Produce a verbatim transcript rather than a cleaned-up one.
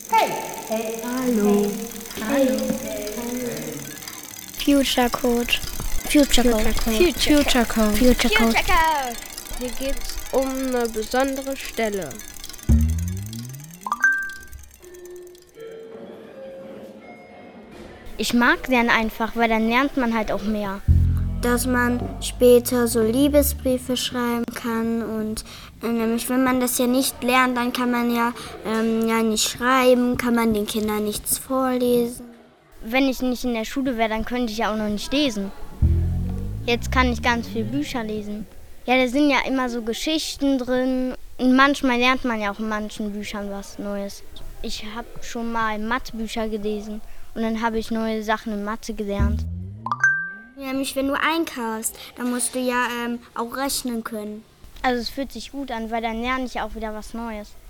Hey, hey, hallo, hallo. Future Code. Future Code. Future Code. Future Code. Hier geht's um eine besondere Stelle. Ich mag lernen einfach, weil dann lernt man halt auch mehr. Dass man später so Liebesbriefe schreiben kann und äh, nämlich wenn man das ja nicht lernt, dann kann man ja, ähm, ja nicht schreiben, kann man den Kindern nichts vorlesen. Wenn ich nicht in der Schule wäre, dann könnte ich ja auch noch nicht lesen. Jetzt kann ich ganz viele Bücher lesen. Ja, da sind ja immer so Geschichten drin und manchmal lernt man ja auch in manchen Büchern was Neues. Ich habe schon mal Mathebücher gelesen und dann habe ich neue Sachen in Mathe gelernt. Nämlich wenn du einkaufst, dann musst du ja ähm, auch rechnen können. Also es fühlt sich gut an, weil dann lerne ich auch wieder was Neues.